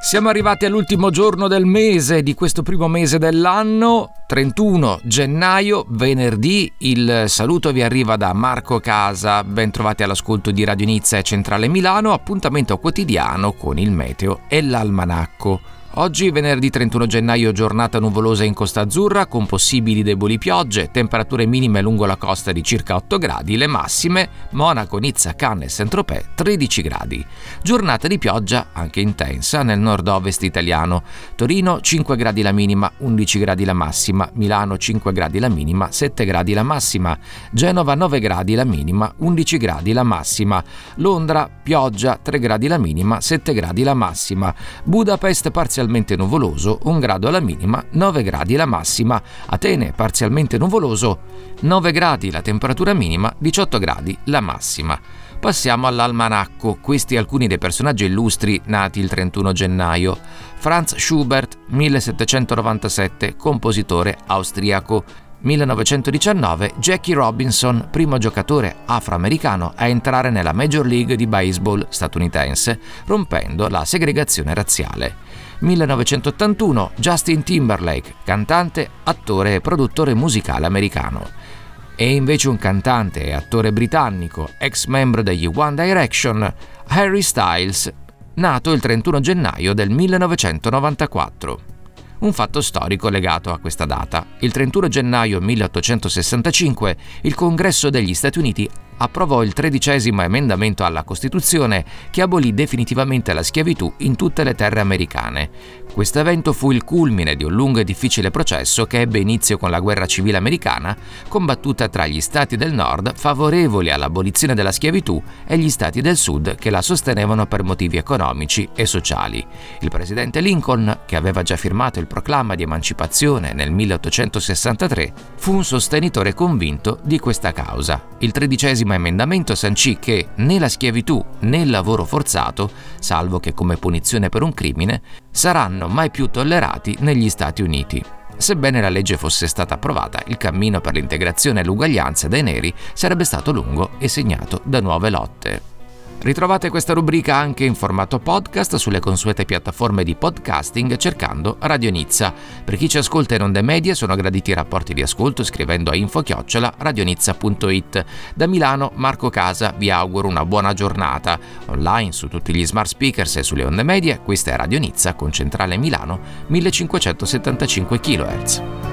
Siamo arrivati all'ultimo giorno del mese, di questo primo mese dell'anno, 31 gennaio, venerdì. Il saluto vi arriva da Marco Casa, ben trovati all'ascolto di Radio Nizza e Centrale Milano, appuntamento quotidiano con il meteo e l'almanacco. Oggi, venerdì 31 gennaio, giornata nuvolosa in Costa Azzurra con possibili deboli piogge, temperature minime lungo la costa di circa 8 gradi, le massime Monaco, Nizza, Cannes e Saint-Tropez 13 gradi. Giornata di pioggia anche intensa nel nord-ovest italiano. Torino 5 gradi la minima, 11 gradi la massima, Milano 5 gradi la minima, 7 gradi la massima, Genova 9 gradi la minima, 11 gradi la massima, Londra pioggia 3 gradi la minima, 7 gradi la massima, Budapest parzialmente nuvoloso, 1 grado la minima, 9 gradi la massima, Atene parzialmente nuvoloso, 9 gradi la temperatura minima, 18 gradi la massima. Passiamo all'almanacco, questi alcuni dei personaggi illustri nati il 31 gennaio. Franz Schubert, 1797, compositore austriaco. 1919, Jackie Robinson, primo giocatore afroamericano a entrare nella Major League di baseball statunitense, rompendo la segregazione razziale. 1981, Justin Timberlake, cantante, attore e produttore musicale americano. E invece un cantante e attore britannico, ex membro degli One Direction, Harry Styles, nato il 31 gennaio del 1994. Un fatto storico legato a questa data. Il 31 gennaio 1865 il Congresso degli Stati Uniti approvò il 13° emendamento alla Costituzione che abolì definitivamente la schiavitù in tutte le terre americane. Questo evento fu il culmine di un lungo e difficile processo che ebbe inizio con la Guerra Civile Americana, combattuta tra gli stati del nord favorevoli all'abolizione della schiavitù e gli stati del sud che la sostenevano per motivi economici e sociali. Il presidente Lincoln, che aveva già firmato il proclama di emancipazione nel 1863, fu un sostenitore convinto di questa causa. Il 13° emendamento sancì che né la schiavitù né il lavoro forzato, salvo che come punizione per un crimine, saranno mai più tollerati negli Stati Uniti. Sebbene la legge fosse stata approvata, il cammino per l'integrazione e l'uguaglianza dei neri sarebbe stato lungo e segnato da nuove lotte. Ritrovate questa rubrica anche in formato podcast sulle consuete piattaforme di podcasting cercando Radio Nizza. Per chi ci ascolta in onde medie sono graditi i rapporti di ascolto scrivendo a info@radionizza.it. Da Milano, Marco Casa, vi auguro una buona giornata. Online su tutti gli smart speakers e sulle onde medie, questa è Radio Nizza con centrale Milano 1575 kHz.